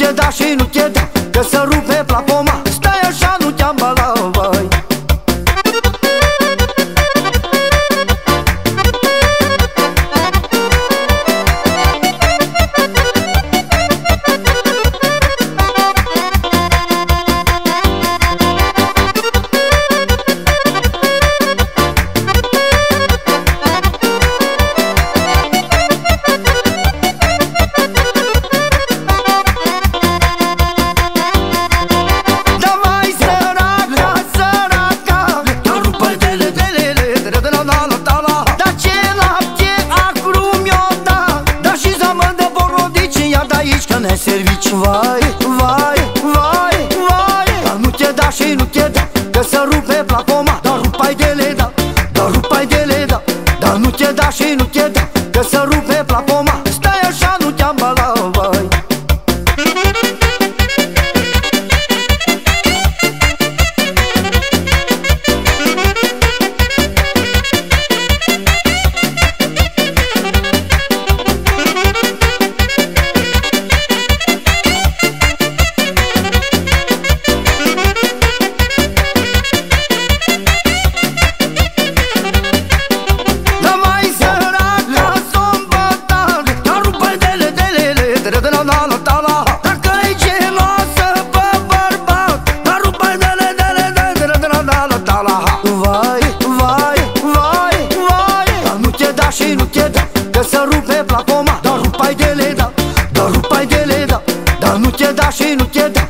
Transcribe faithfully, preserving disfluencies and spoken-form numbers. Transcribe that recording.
te da și nu te da, că să rupe plapoma. Stai așa, nu te-am balat, vai. Servici, vai, vai, vai, vai. Dar nu te da și nu te da, că să rupe plapoma. Dar rupai de le da, dar rupai de le da. Dar nu te da și nu te da, că să rupe plapoma. Stai așa, nu te-am balat, vai. Dacă-i geloasă pe bărbat, dar rupai dele, dele, dele, dele, dele, dele. Vai, vai, vai, vai. Dar nu te da și nu te da, că să rupe plapoma. Dar rupai dele, da, dar rupai dele, da. Dar nu te da și nu te da,